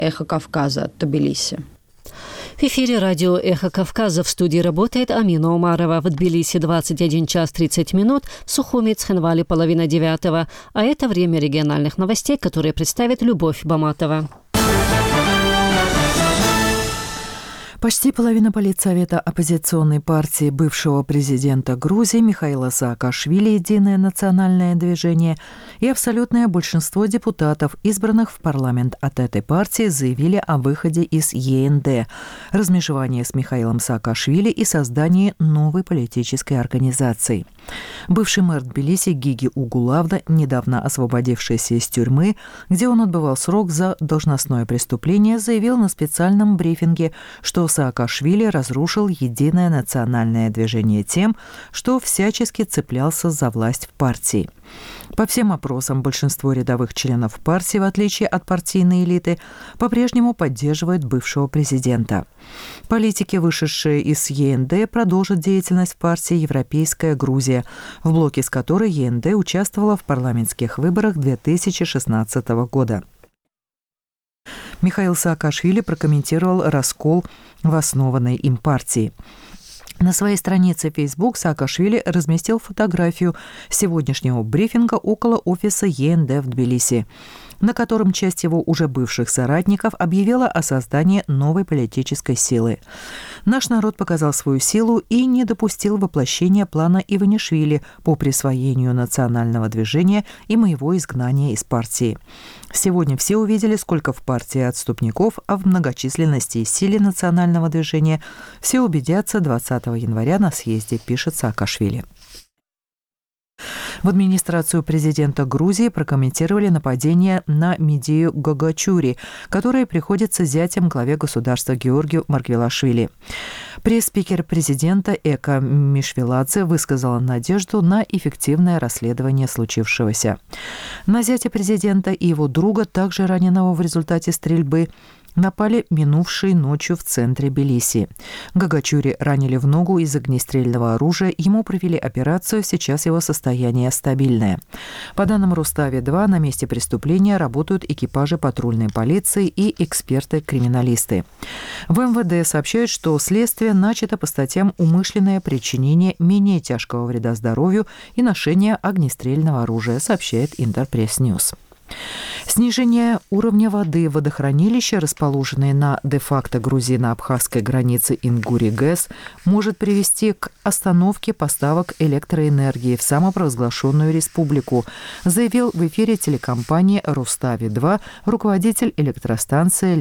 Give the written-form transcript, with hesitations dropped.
«Эхо Кавказа» от Тбилиси. В эфире радио «Эхо Кавказа». В студии работает Амина Умарова. В Тбилиси 21 час 30 минут, в Сухуми, Цхинвале 8:30. А это время региональных новостей, которые представит Любовь Баматова. Почти половина политсовета оппозиционной партии бывшего президента Грузии Михаила Саакашвили «Единое национальное движение» и абсолютное большинство депутатов, избранных в парламент от этой партии, заявили о выходе из ЕНД, размежевании с Михаилом Саакашвили и создании новой политической организации. Бывший мэр Тбилиси Гиги Угулавда, недавно освободившийся из тюрьмы, где он отбывал срок за должностное преступление, заявил на специальном брифинге, что Саакашвили разрушил единое национальное движение тем, что всячески цеплялся за власть в партии. По всем опросам, большинство рядовых членов партии, в отличие от партийной элиты, по-прежнему поддерживают бывшего президента. Политики, вышедшие из ЕНД, продолжат деятельность в партии «Европейская Грузия», в блоке с которой ЕНД участвовала в парламентских выборах 2016 года. Михаил Саакашвили прокомментировал раскол в основанной им партии. На своей странице Facebook Саакашвили разместил фотографию сегодняшнего брифинга около офиса ЕНД в Тбилиси, на котором часть его уже бывших соратников объявила о создании новой политической силы. Наш народ показал свою силу и не допустил воплощения плана Иванишвили по присвоению национального движения и моего изгнания из партии. Сегодня все увидели, сколько в партии отступников, а в многочисленности и силе национального движения все убедятся 20 января на съезде, пишет Саакашвили. В администрацию президента Грузии прокомментировали нападение на Медею Гагачури, которое приходится зятем главе государства Георгию Маргвелашвили. Пресс-спикер президента Эка Мишвеладзе высказала надежду на эффективное расследование случившегося. На зятя президента и его друга, также раненого в результате стрельбы, напали минувшей ночью в центре Тбилиси. Гагачури ранили в ногу из огнестрельного оружия, ему провели операцию, сейчас его состояние стабильное. По данным Рустави-2, на месте преступления работают экипажи патрульной полиции и эксперты-криминалисты. В МВД сообщают, что следствие начато по статьям «Умышленное причинение менее тяжкого вреда здоровью» и «Ношение огнестрельного оружия», сообщает Интерпресс-Ньюс. Снижение уровня воды в водохранилище, расположенное на де-факто грузино-абхазской границе Ингури-ГЭС, может привести к остановке поставок электроэнергии в самопровозглашенную республику, заявил в эфире телекомпании Рустави-2 руководитель электростанции